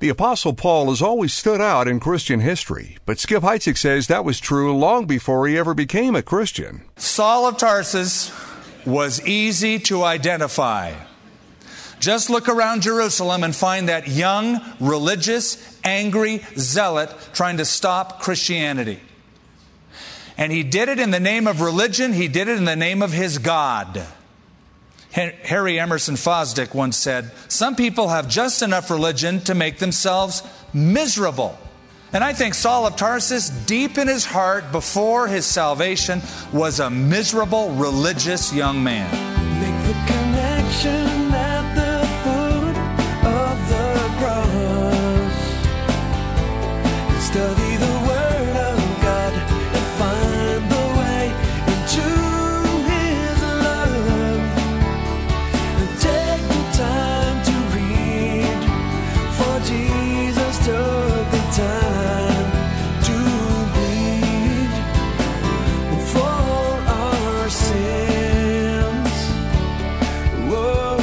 The Apostle Paul has always stood out in Christian history, but Skip Heitzig says that was true long before he ever became a Christian. Saul of Tarsus was easy to identify. Just look around Jerusalem and find that young, religious, angry zealot trying to stop Christianity. And he did it in the name of religion. He did it in the name of his God. Harry Emerson Fosdick once said, "Some people have just enough religion to make themselves miserable." And I think Saul of Tarsus, deep in his heart, before his salvation, was a miserable religious young man. Make the connection at the foot of the cross. Study the Word of God and find the way into His love. And take the time to read, for Jesus took the time to bleed for our sins. Whoa,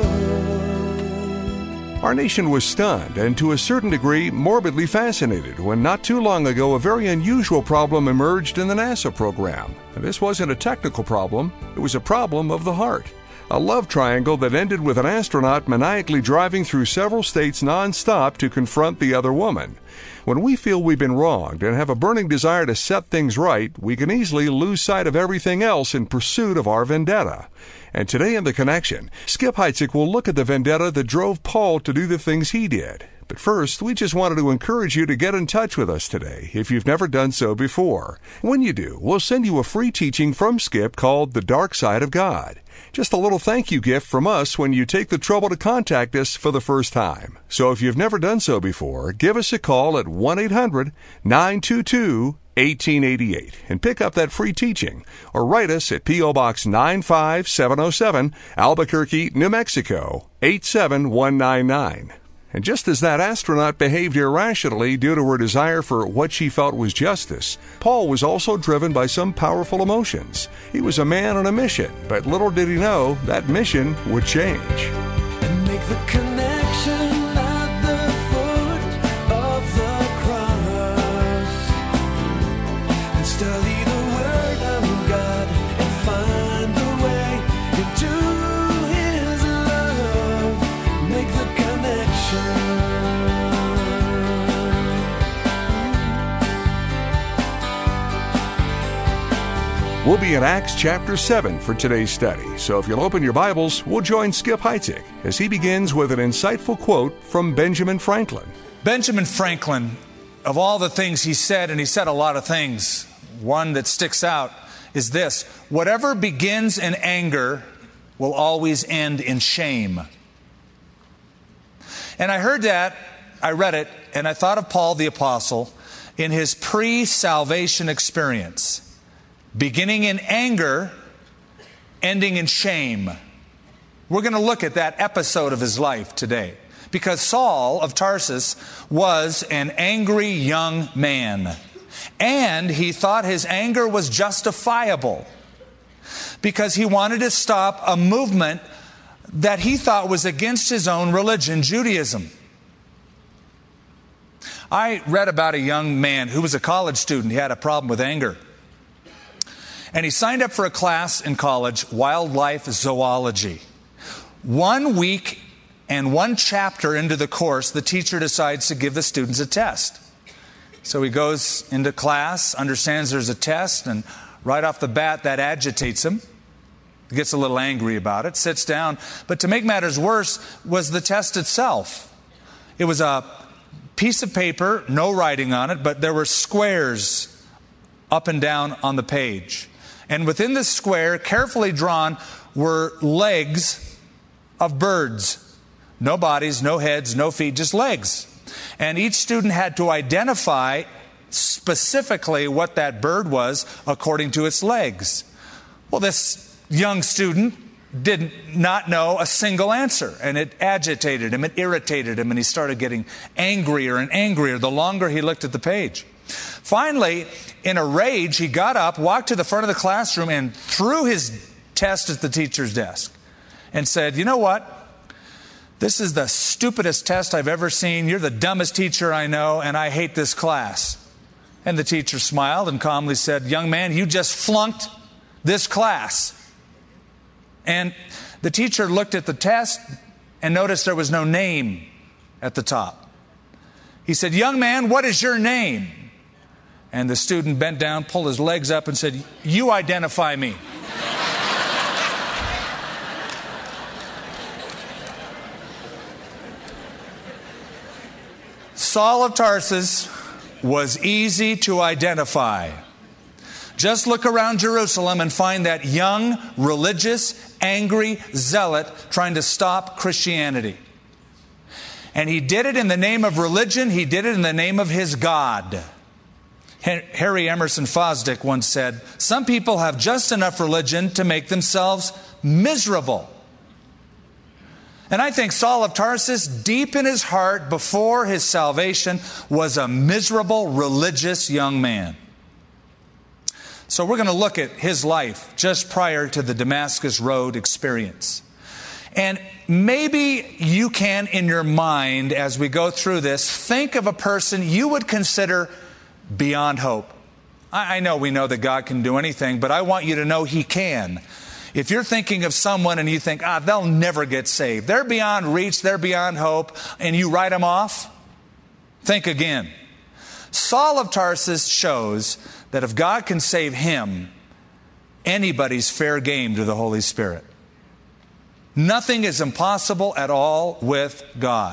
whoa. Our nation was stunned and to a certain degree morbidly fascinated when not too long ago a very unusual problem emerged in the NASA program. And this wasn't a technical problem, it was a problem of the heart. A love triangle that ended with an astronaut maniacally driving through several states non-stop to confront the other woman. When we feel we've been wronged and have a burning desire to set things right, we can easily lose sight of everything else in pursuit of our vendetta. And today in The Connection, Skip Heitzig will look at the vendetta that drove Paul to do the things he did. But first, we just wanted to encourage you to get in touch with us today if you've never done so before. When you do, we'll send you a free teaching from Skip called The Dark Side of God. Just a little thank you gift from us when you take the trouble to contact us for the first time. So if you've never done so before, give us a call at 1-800-922-1888 and pick up that free teaching, or write us at P.O. Box 95707, Albuquerque, New Mexico, 87199. And just as that astronaut behaved irrationally due to her desire for what she felt was justice, Paul was also driven by some powerful emotions. He was a man on a mission, but little did he know that mission would change. And make the connection at the foot of the cross. And study the Word of God and find the way into His love. Make the connection. We'll be in Acts chapter 7 for today's study, so if you'll open your Bibles, we'll join Skip Heitzig as he begins with an insightful quote from Benjamin Franklin. Benjamin Franklin, of all the things he said, and he said a lot of things, one that sticks out is this: whatever begins in anger will always end in shame. And I heard that, I read it, and I thought of Paul the Apostle in his pre-salvation experience. Beginning in anger, ending in shame. We're going to look at that episode of his life today. Because Saul of Tarsus was an angry young man. And he thought his anger was justifiable. Because he wanted to stop a movement that he thought was against his own religion, Judaism. I read about a young man who was a college student. He had a problem with anger. And he signed up for a class in college, wildlife zoology. 1 week and 1 chapter into the course, the teacher decides to give the students a test. So he goes into class, understands there's a test, and right off the bat, that agitates him. He gets a little angry about it, sits down. But to make matters worse was the test itself. It was a piece of paper, no writing on it, but there were squares up and down on the page. And within the square, carefully drawn, were legs of birds. No bodies, no heads, no feet, just legs. And each student had to identify specifically what that bird was according to its legs. Well, this young student did not know a single answer, and it agitated him, it irritated him, and he started getting angrier and angrier the longer he looked at the page. Finally, in a rage, he got up, walked to the front of the classroom, and threw his test at the teacher's desk and said, "You know what? "This is the stupidest test I've ever seen. You're the dumbest teacher I know, and I hate this class." And the teacher smiled and calmly said, "Young man, you just flunked this class." And the teacher looked at the test and noticed there was no name at the top. He said, "Young man, what is your name?" And the student bent down, pulled his legs up and said, "You identify me." Saul of Tarsus was easy to identify. Just look around Jerusalem and find that young, religious, angry zealot trying to stop Christianity. And he did it in the name of religion. He did it in the name of his God. Harry Emerson Fosdick once said, "Some people have just enough religion to make themselves miserable." And I think Saul of Tarsus, deep in his heart, before his salvation, was a miserable, religious young man. So we're going to look at his life just prior to the Damascus Road experience. And maybe you can, in your mind, as we go through this, think of a person you would consider beyond hope. I know we know that God can do anything, but I want you to know He can. If you're thinking of someone and you think, they'll never get saved, they're beyond reach, they're beyond hope, and you write them off, think again. Saul of Tarsus shows that if God can save him, anybody's fair game to the Holy Spirit. Nothing is impossible at all with God.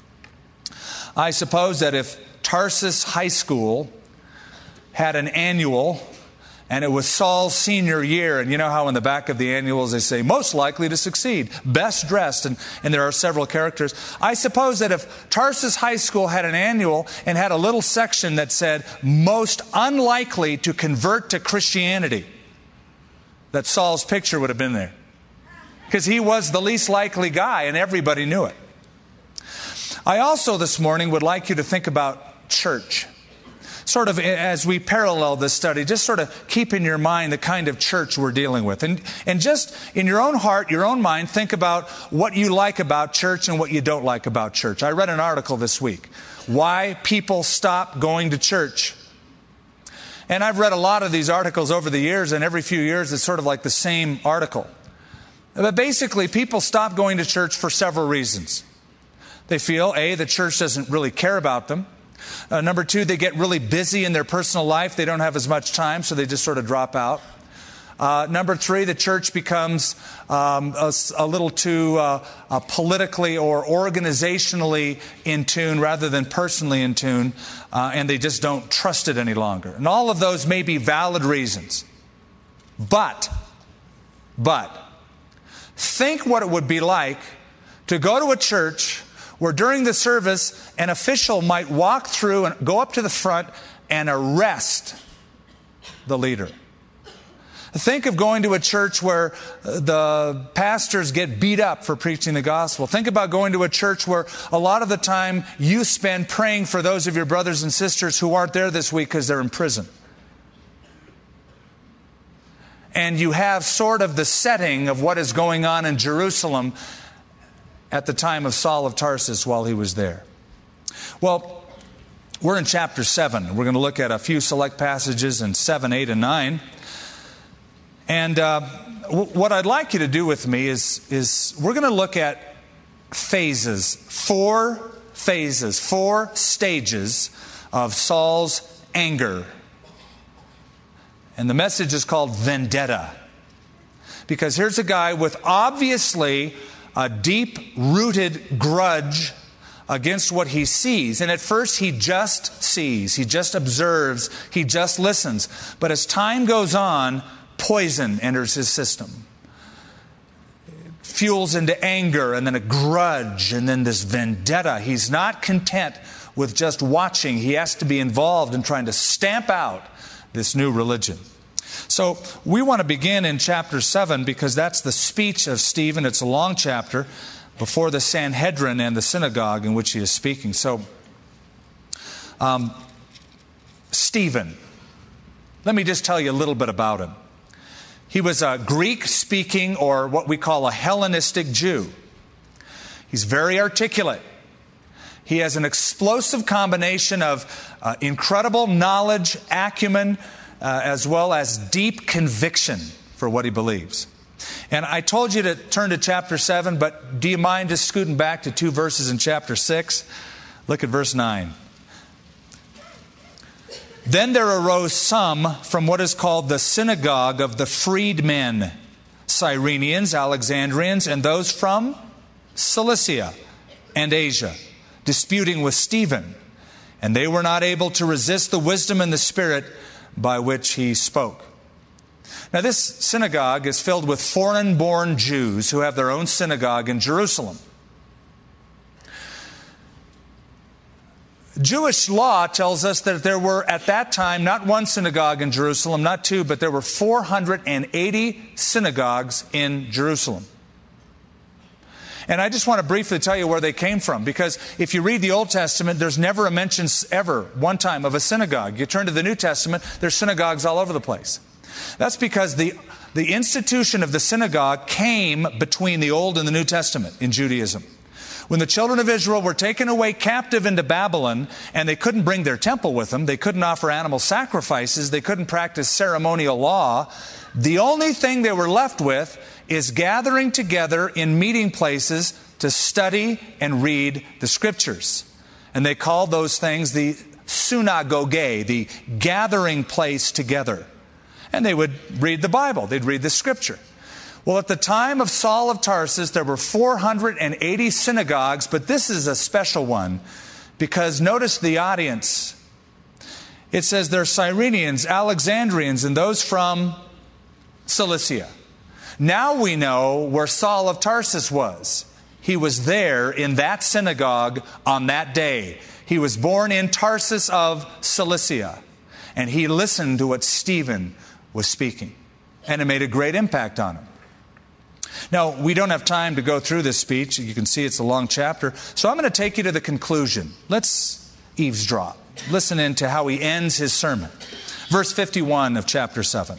I suppose that if Tarsus High School had an annual, and it was Saul's senior year, and you know how in the back of the annuals they say, most likely to succeed, best dressed, and there are several characters. I suppose that if Tarsus High School had an annual and had a little section that said, most unlikely to convert to Christianity, that Saul's picture would have been there. Because he was the least likely guy, and everybody knew it. I also this morning would like you to think about church. Sort of as we parallel this study, just sort of keep in your mind the kind of church we're dealing with. And just in your own heart, your own mind, think about what you like about church and what you don't like about church. I read an article this week, Why People Stop Going to Church. And I've read a lot of these articles over the years, and every few years it's sort of like the same article. But basically, people stop going to church for several reasons. They feel, A, the church doesn't really care about them. Number two, they get really busy in their personal life. They don't have as much time, so they just sort of drop out. Number three, the church becomes a little too politically or organizationally in tune rather than personally in tune, and they just don't trust it any longer. And all of those may be valid reasons. But, think what it would be like to go to a church where during the service, an official might walk through and go up to the front and arrest the leader. Think of going to a church where the pastors get beat up for preaching the gospel. Think about going to a church where a lot of the time you spend praying for those of your brothers and sisters who aren't there this week because they're in prison. And you have sort of the setting of what is going on in Jerusalem at the time of Saul of Tarsus while he was there. Well, we're in chapter 7. We're going to look at a few select passages in 7, 8, and 9. And what I'd like you to do with me is we're going to look at phases, 4 phases, 4 stages of Saul's anger. And the message is called vendetta. Because here's a guy with obviously a deep-rooted grudge against what he sees. And at first he just sees, he just observes, he just listens. But as time goes on, poison enters his system. It fuels into anger and then a grudge and then this vendetta. He's not content with just watching. He has to be involved in trying to stamp out this new religion. So we want to begin in chapter 7 because that's the speech of Stephen. It's a long chapter before the Sanhedrin and the synagogue in which he is speaking. So, Stephen, let me just tell you a little bit about him. He was a Greek-speaking or what we call a Hellenistic Jew. He's very articulate. He has an explosive combination of incredible knowledge, acumen, as well as deep conviction for what he believes. And I told you to turn to chapter 7, but do you mind just scooting back to 2 verses in chapter 6? Look at verse 9. Then there arose some from what is called the synagogue of the freedmen, Cyrenians, Alexandrians, and those from Cilicia and Asia, disputing with Stephen. And they were not able to resist the wisdom and the spirit by which he spoke. Now this synagogue is filled with foreign-born Jews who have their own synagogue in Jerusalem. Jewish law tells us that there were at that time not one synagogue in Jerusalem, not two, but there were 480 synagogues in Jerusalem. And I just want to briefly tell you where they came from, because if you read the Old Testament, there's never a mention ever, one time, of a synagogue. You turn to the New Testament, there's synagogues all over the place. That's because the institution of the synagogue came between the Old and the New Testament in Judaism. When the children of Israel were taken away captive into Babylon, and they couldn't bring their temple with them, they couldn't offer animal sacrifices, they couldn't practice ceremonial law, the only thing they were left with is gathering together in meeting places to study and read the Scriptures. And they called those things the synagogue, the gathering place together. And they would read the Bible, they'd read the Scripture. Well, at the time of Saul of Tarsus, there were 480 synagogues, but this is a special one because notice the audience. It says they're Cyrenians, Alexandrians, and those from Cilicia. Now we know where Saul of Tarsus was. He was there in that synagogue on that day. He was born in Tarsus of Cilicia, and he listened to what Stephen was speaking, and it made a great impact on him. Now, we don't have time to go through this speech. You can see it's a long chapter. So I'm going to take you to the conclusion. Let's eavesdrop. Listen in to how he ends his sermon. Verse 51 of chapter 7.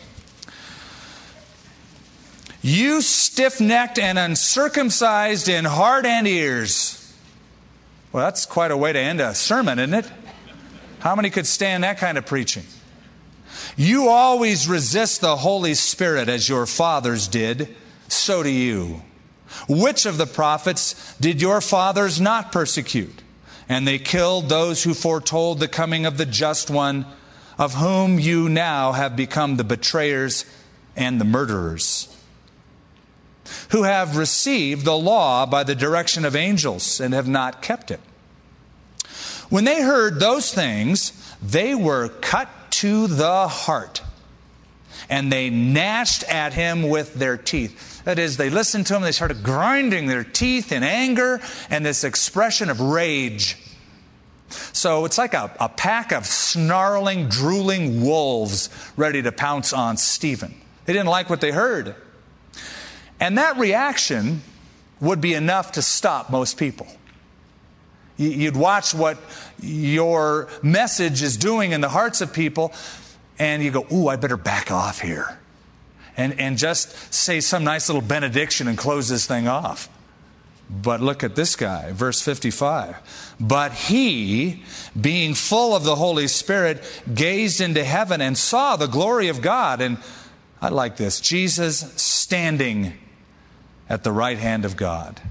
You stiff-necked and uncircumcised in heart and ears. Well, that's quite a way to end a sermon, isn't it? How many could stand that kind of preaching? You always resist the Holy Spirit as your fathers did. So do you. Which of the prophets did your fathers not persecute? And they killed those who foretold the coming of the just one, of whom you now have become the betrayers and the murderers, who have received the law by the direction of angels and have not kept it. When they heard those things, they were cut to the heart, and they gnashed at him with their teeth. That is, they listened to him, they started grinding their teeth in anger and this expression of rage. So it's like a pack of snarling, drooling wolves ready to pounce on Stephen. They didn't like what they heard. And that reaction would be enough to stop most people. You'd watch what your message is doing in the hearts of people, and you go, ooh, I better back off here. And just say some nice little benediction and close this thing off. But look at this guy, verse 55. But he, being full of the Holy Spirit, gazed into heaven and saw the glory of God. And I like this, Jesus standing at the right hand of God.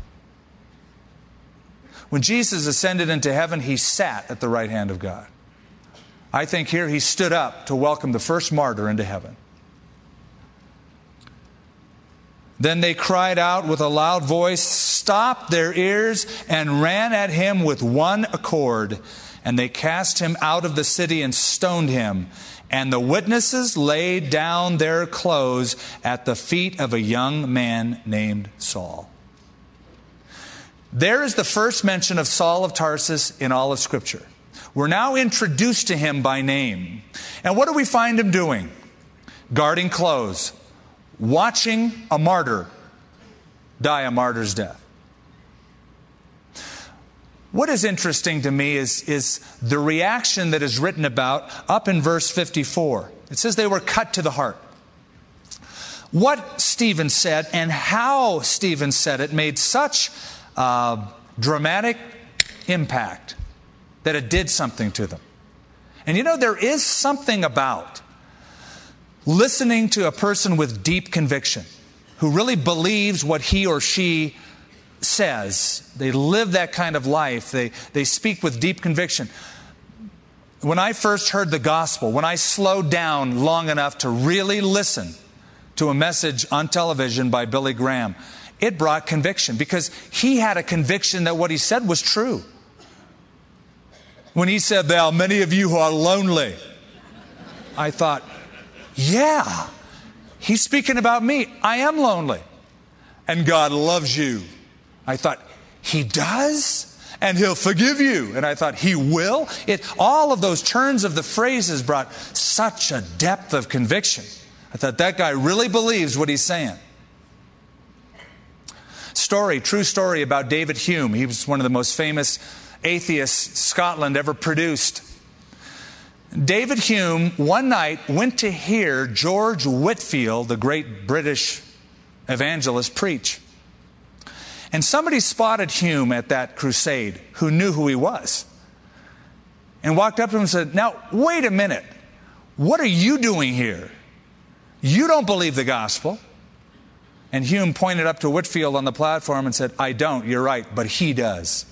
When Jesus ascended into heaven, he sat at the right hand of God. I think here he stood up to welcome the first martyr into heaven. Then they cried out with a loud voice, stopped their ears, and ran at him with one accord. And they cast him out of the city and stoned him. And the witnesses laid down their clothes at the feet of a young man named Saul. There is the first mention of Saul of Tarsus in all of Scripture. We're now introduced to him by name. And what do we find him doing? Guarding clothes. Watching a martyr die a martyr's death. What is interesting to me is the reaction that is written about up in verse 54. It says they were cut to the heart. What Stephen said and how Stephen said it made such dramatic impact, that it did something to them. And you know, there is something about listening to a person with deep conviction, who really believes what he or she says. They live that kind of life. They speak with deep conviction. When I first heard the gospel, when I slowed down long enough to really listen to a message on television by Billy Graham, it brought conviction, because he had a conviction that what he said was true. When he said, "There are many of you who are lonely," I thought, yeah, he's speaking about me. I am lonely. And God loves you. I thought, He does? And He'll forgive you. And I thought, He will? All of those turns of the phrases brought such a depth of conviction. I thought, that guy really believes what he's saying. True story about David Hume. He was one of the most famous atheists Scotland ever produced. David Hume one night went to hear George Whitefield, the great British evangelist, preach. And somebody spotted Hume at that crusade who knew who he was, and walked up to him and said, "Now, wait a minute. What are you doing here? You don't believe the gospel." And Hume pointed up to Whitefield on the platform and said, "I don't, you're right, but he does."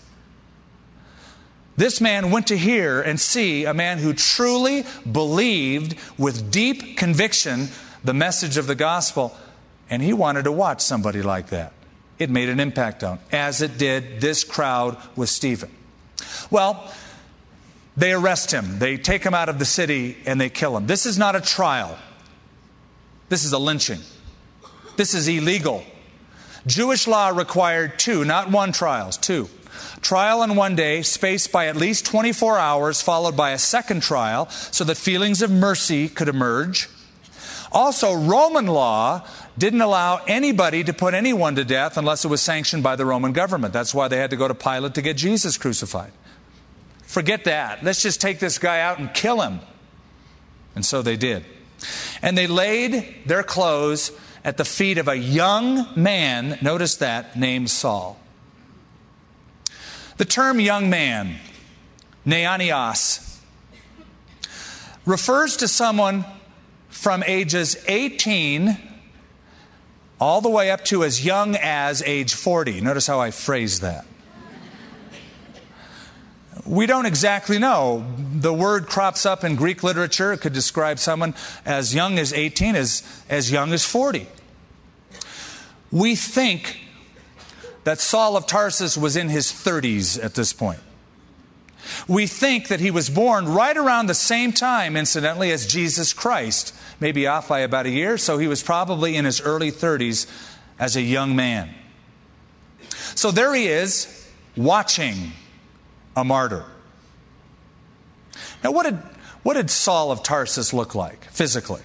This man went to hear and see a man who truly believed with deep conviction the message of the gospel, and he wanted to watch somebody like that. It made an impact on him, as it did this crowd with Stephen. Well, they arrest him. They take him out of the city and they kill him. This is not a trial. This is a lynching. This is illegal. Jewish law required 2, not 1 trials, 2. Trial on one day, spaced by at least 24 hours, followed by a second trial, so that feelings of mercy could emerge. Also, Roman law didn't allow anybody to put anyone to death unless it was sanctioned by the Roman government. That's why they had to go to Pilate to get Jesus crucified. Forget that. Let's just take this guy out and kill him. And so they did. And they laid their clothes at the feet of a young man, notice that, named Saul. The term young man, neanios, refers to someone from ages 18 all the way up to as young as age 40. Notice how I phrased that. We don't exactly know. The word crops up in Greek literature. It could describe someone as young as 18, as young as 40. We think that Saul of Tarsus was in his 30s at this point. We think that he was born right around the same time, incidentally, as Jesus Christ, maybe off by about a year, so he was probably in his early 30s as a young man. So there he is, watching a martyr. Now, what did Saul of Tarsus look like physically?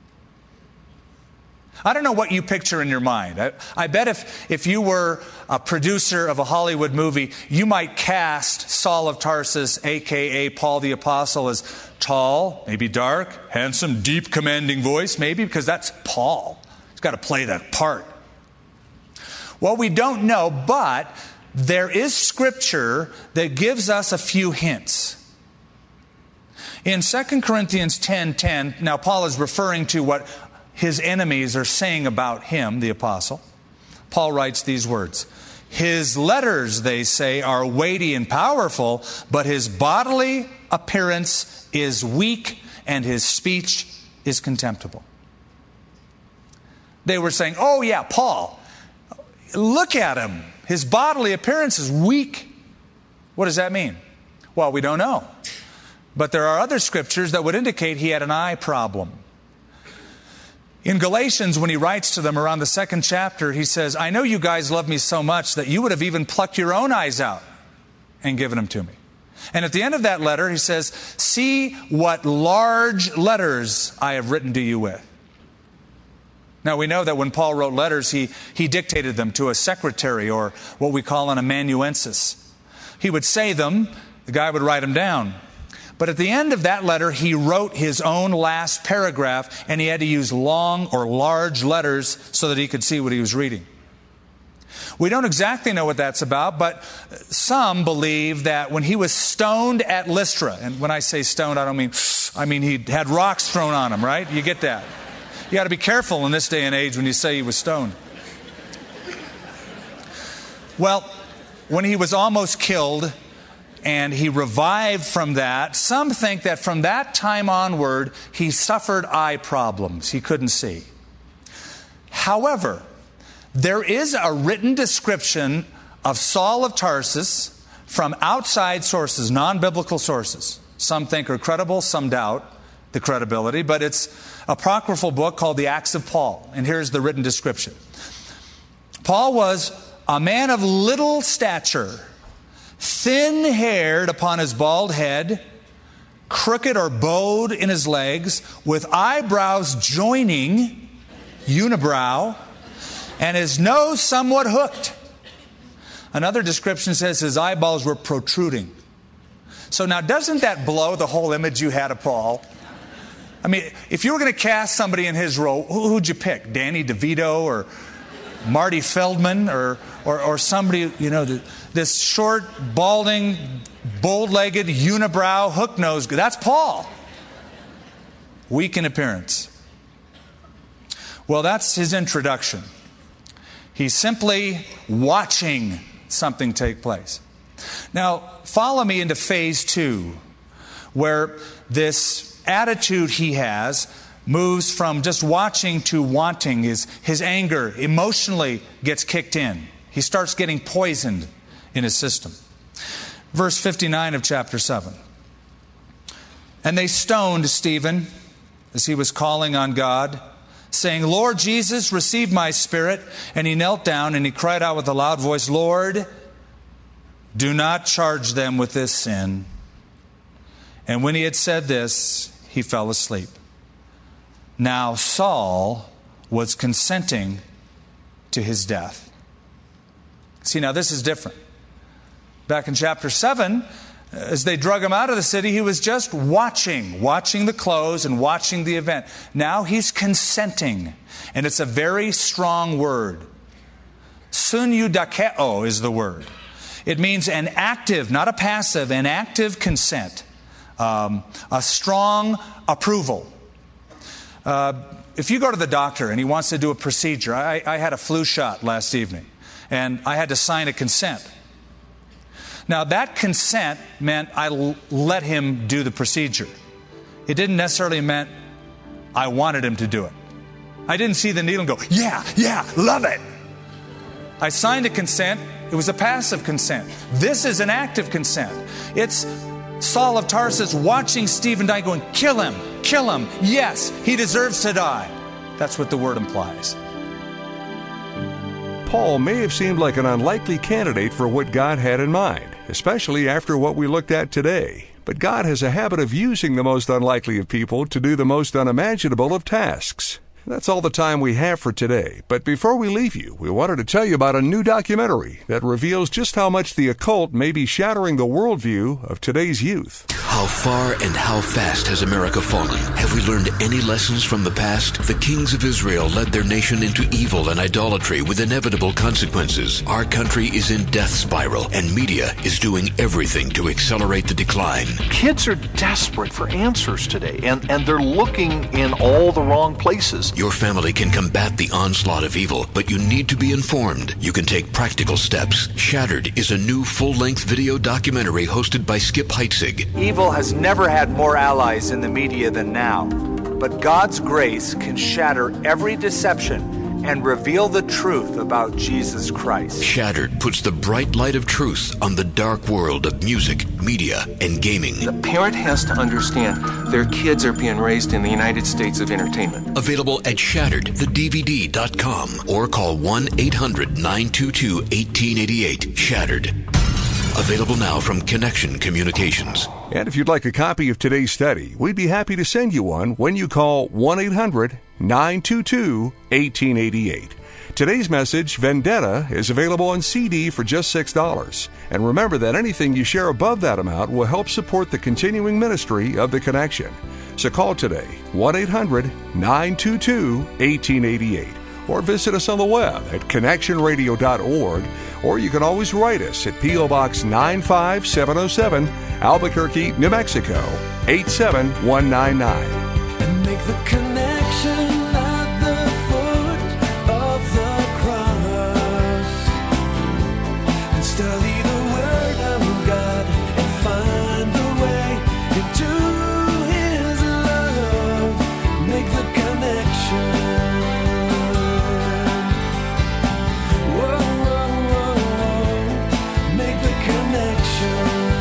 I don't know what you picture in your mind. I bet if you were a producer of a Hollywood movie, you might cast Saul of Tarsus, a.k.a. Paul the Apostle, as tall, maybe dark, handsome, deep, commanding voice, maybe, because that's Paul. He's got to play that part. Well, we don't know, but there is Scripture that gives us a few hints. In 2 Corinthians 10:10, now Paul is referring to what his enemies are saying about him, the apostle. Paul writes these words: "His letters, they say, are weighty and powerful, but his bodily appearance is weak and his speech is contemptible." They were saying, "Oh yeah, Paul, look at him. His bodily appearance is weak." What does that mean? Well, we don't know. But there are other scriptures that would indicate he had an eye problem. In Galatians, when he writes to them around the 2nd chapter, he says, "I know you guys love me so much that you would have even plucked your own eyes out and given them to me." And at the end of that letter, he says, "See what large letters I have written to you with." Now, we know that when Paul wrote letters, he dictated them to a secretary, or what we call an amanuensis. He would say them, the guy would write them down. But at the end of that letter, he wrote his own last paragraph, and he had to use long or large letters so that he could see what he was reading. We don't exactly know what that's about, but some believe that when he was stoned at Lystra, and when I say stoned, I mean he had rocks thrown on him, right? You get that. You got to be careful in this day and age when you say he was stoned. Well, when he was almost killed and he revived from that, some think that from that time onward, he suffered eye problems. He couldn't see. However, there is a written description of Saul of Tarsus from outside sources, non-biblical sources. Some think are credible, some doubt the credibility, but it's an apocryphal book called the Acts of Paul. And here's the written description. Paul was a man of little stature, thin-haired upon his bald head, crooked or bowed in his legs, with eyebrows joining, unibrow, and his nose somewhat hooked. Another description says his eyeballs were protruding. So now, doesn't that blow the whole image you had of Paul? I mean, if you were going to cast somebody in his role, who'd you pick? Danny DeVito or Marty Feldman or somebody, you know, this short, balding, bold-legged, unibrow, hook-nosed guy. That's Paul. Weak in appearance. Well, that's his introduction. He's simply watching something take place. Now, follow me into phase 2, where this attitude he has moves from just watching to wanting. His anger emotionally gets kicked in. He starts getting poisoned in his system. Verse 59 of chapter 7. And they stoned Stephen as he was calling on God, saying, Lord Jesus, receive my spirit. And he knelt down and he cried out with a loud voice, Lord, do not charge them with this sin. And when he had said this, he fell asleep. Now Saul was consenting to his death. See, now this is different. Back in chapter 7, as they drug him out of the city, he was just watching the close and watching the event. Now he's consenting. And it's a very strong word. Suneudakeo is the word. It means an active, not a passive, an active consent. A strong approval. If you go to the doctor and he wants to do a procedure, I had a flu shot last evening, and I had to sign a consent. Now, that consent meant I let him do the procedure. It didn't necessarily mean I wanted him to do it. I didn't see the needle and go, yeah, love it. I signed a consent. It was a passive consent. This is an active consent. It's Saul of Tarsus watching Stephen die going, kill him. Yes, he deserves to die. That's what the word implies. Paul may have seemed like an unlikely candidate for what God had in mind, especially after what we looked at today. But God has a habit of using the most unlikely of people to do the most unimaginable of tasks. That's all the time we have for today. But before we leave you, we wanted to tell you about a new documentary that reveals just how much the occult may be shattering the worldview of today's youth. How far and how fast has America fallen? Have we learned any lessons from the past? The kings of Israel led their nation into evil and idolatry with inevitable consequences. Our country is in death spiral, and media is doing everything to accelerate the decline. Kids are desperate for answers today, and they're looking in all the wrong places. Your family can combat the onslaught of evil, but you need to be informed. You can take practical steps. Shattered is a new full-length video documentary hosted by Skip Heitzig. Evil has never had more allies in the media than now. But God's grace can shatter every deception and reveal the truth about Jesus Christ. Shattered puts the bright light of truth on the dark world of music, media, and gaming. The parent has to understand their kids are being raised in the United States of entertainment. Available at ShatteredTheDVD.com or call 1-800-922-1888. Shattered. Available now from Connection Communications. And if you'd like a copy of today's study, we'd be happy to send you one when you call 1-800-922-1888. Today's message, Vendetta, is available on CD for just $6. And remember that anything you share above that amount will help support the continuing ministry of The Connection. So call today, 1-800-922-1888. or visit us on the web at connectionradio.org, or you can always write us at P.O. Box 95707, Albuquerque, New Mexico, 87199. And make the connection at the foot of the cross, and study the Word of God and find the way into His love. Make the connection. Whoa, whoa, whoa, whoa. Make the connection.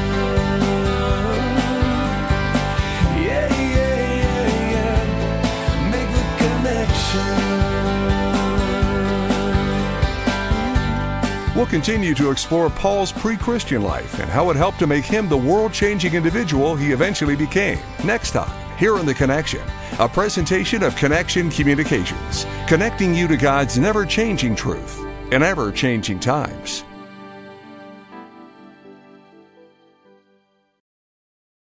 Yeah, yeah, yeah, yeah. Make the connection. We'll continue to explore Paul's pre-Christian life and how it helped to make him the world-changing individual he eventually became. Next time, here on The Connection, a presentation of Connection Communications, connecting you to God's never-changing truth in ever-changing times.